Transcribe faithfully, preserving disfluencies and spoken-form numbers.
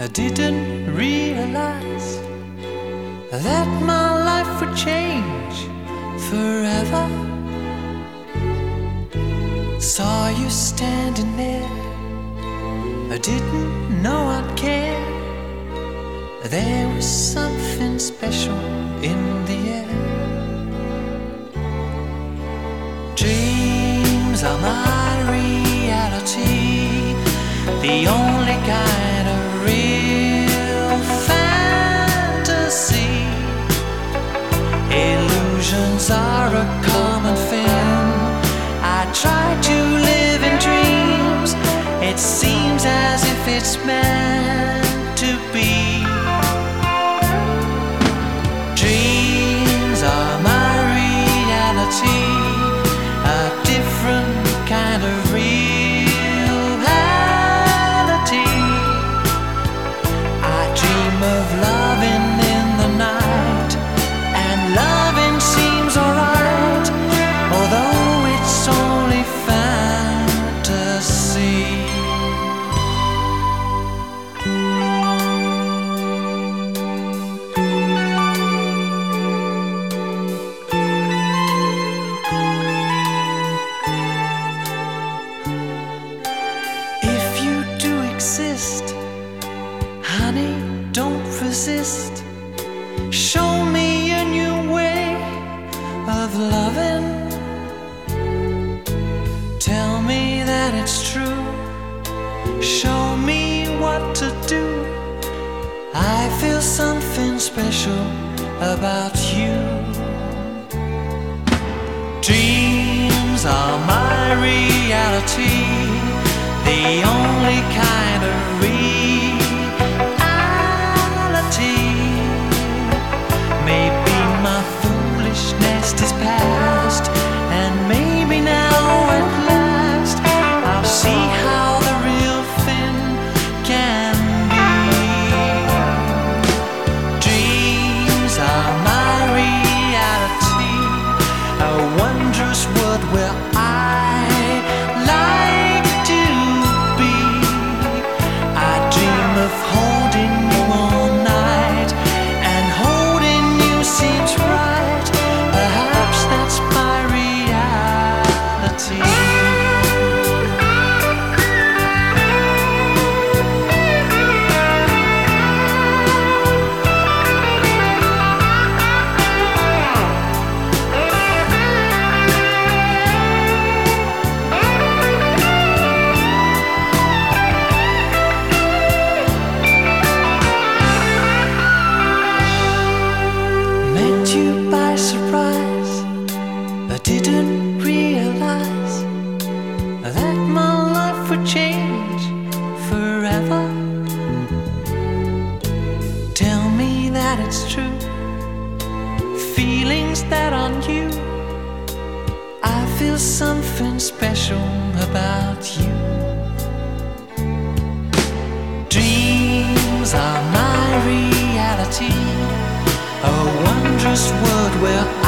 I didn't realize that my life would change forever. Saw you standing there, I didn't know I'd care. There was something special in the air. Dreams are my reality, the only kind of real fantasy. Illusions are a common thing. I try to live in dreams. It seems as if it's meant to be. Dreams are my reality, a different kind of reality. I dream of loving in the night, and loving seems alright, although it's only fantasy. Honey, don't resist. Show me a new way of loving. Tell me that it's true. Show me what to do. I feel something special about you. Dreams are my reality, the only kind of reality. Maybe my foolishness is past, and maybe now at last I'll see how the real thing can be. Dreams are my reality, a wondrous world where I like to be. I dream of holding you all night, and holding you seems right. Perhaps that's my reality. Didn't realize that my life would change forever. Tell me that it's true. Feelings that aren't you. I feel something special about you. Dreams are my reality, a wondrous world where